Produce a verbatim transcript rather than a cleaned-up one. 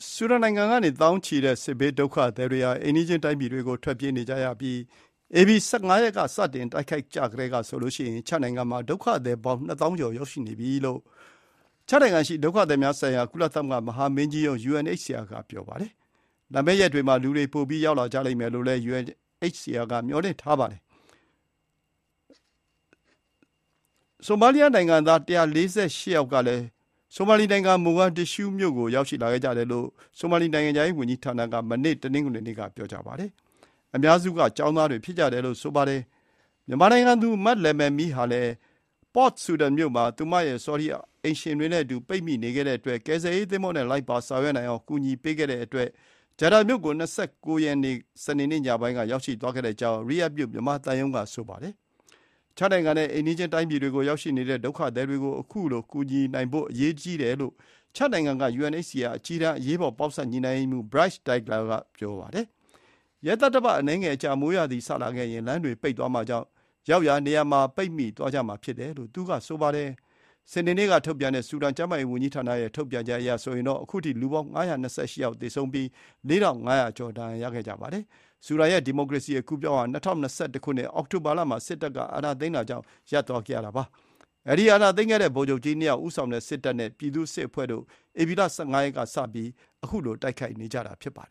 ဆူဒန်နိုင်ငံကနေသောင်းချီတဲ့စစ်ဘေးဒုက္ခသည်တွေဟာအိမ်နီးချင်းတိုင်းပြည်တွေကိုထွက်ပြေးနေကြရပြီးအေဘီ၁၅ရက်ကစတင်တိုက်ခိုက်ကြကလေးကဆိုလို့ရှိရင်ချတ်နိုင်ငံမှာဒုက္ခသည်ပေါင်းနှစ်သောင်းကျော်ရောက်ရှိနေပြီလို့ချတ်နိုင်ငံရှိဒုက္ခသည်များဆိုင်ရာကုလသမဂ္ဂမဟာမင်းကြီးရုံး ယူ အန် အိတ်ချ် စီ အာ ကပြောပါတယ်။လာမယ့်ရက်တွေမှာလူတွေပိုပြီးရောက်လာကြလိမ့်မယ်လို့လည်း ယူ အန် အိတ်ချ် စီ အာ ကမျှော်လင့်ထားပါတယ်။ဆိုမာလီယာနိုင်ငံသား၁၄၈ယောက်ကလည်းဆိုမာလီနိုင်ငံမိုဂါဒစ်ရှူးမြို့ကိုရောက်ရှိလာခဲ့ကြတယ်လို့ဆိုမာလီနိုင်ငံခြားရေးဝန်ကြီးဌာနကမနေ့တနင်္ဂနွေနေ့ကပြောကြားပါတယ်။အများစုကကျောင်းသားတွေဖြစ်ကြတယ်လို့ဆိုပါတယ်။မြန်မာနိုင်ငံသူမတ်လယ်မယ်မီဟာလည်းပေါ့တ်ဆူဒန်မြို့မှာသူမရဲ့ဆော်ဒီအိမ်ရှင်တွေနဲ့အတူပိတ်မိနေခဲ့တဲ့အတွက်ကယ်ဆယ်ရေးသင်္ဘောနဲ့လိုက်ပါဆောင်ရွက်နိုင်အောင်ကူညီပေးခဲ့တဲ့အတွက်ဂျာဒါမြို့ကို၂၉ရက်နေ့စနေနေ့ညပိုင်းကရောက်ရှိသွားခဲ့တဲ့အကြောင်းရီယက်မြို့မြန်မာသံရုံးကဆိုပါတယ်။ချတ်နိုင်ငံနဲ့အိမ်နီးချင်းတိုင်းပြည်တွေကိုရောက်ရှိနေတဲ့ဒုက္ခသည်တွေကိုအခုလိုကူညီနိုင်ဖို့အရေးကြီးတယ်လို့ချတ်နိုင်ငံက ယူ အန် အိတ်ချ် စီ အာ အကြီးတန်းအရေးပေါ်ပေါက်စပ်ညှိနှိုင်းရေးမှူး Bryce Degler ကပြောပါတယ်။ရက်သတ္တပတ်အနည်းငယ်အကြာမိုးရာသီစလာခဲ့ရင်လမ်းတွေပိတ်သွားမှာကြောင့်ရောက်ရာနေရာမှာပိတ်မိသွားကြမှာဖြစ်တယ်လို့သူကဆိုပါတယ်။စနေနေ့ကထုတ်ပြန်တဲ့ဆူဒန်ကျန်းမာရေးဝန်ကြီးဌာနရဲ့ထုတ်ပြန်ချက်အရဆိုရင်တော့အခုထိလူပေါင်း၅၂၈ယောက်သေဆုံးပြီး၄ထောင်၅ရာကျော်ဒဏ်ရာရခဲ့ကြပါတယ်။ဆူဒန်ရဲ့ဒီမိုကရေစီအကူးအပြောင်းဟာ၂၀၂၁ခုနှစ်အောက်တိုဘာလမှာစစ်တပ်ကအာဏာသိမ်းတာကြောင့်ရပ်သွားခဲ့ရတာပါ။အဲဒီအာဏာသိမ်းခဲ့တဲ့ဗိုလ်ချုပ်ကြီးနှစ်ယောက်ဦးဆောင်တဲ့စစ်တပ်နဲ့ပြည်သူ့စစ်အဖွဲ့တို့ဧပြီလ၁၅ရက်ကစပြီးအခုလိုတိုက်ခိုက်နေကြတာဖြစ်ပါတယ်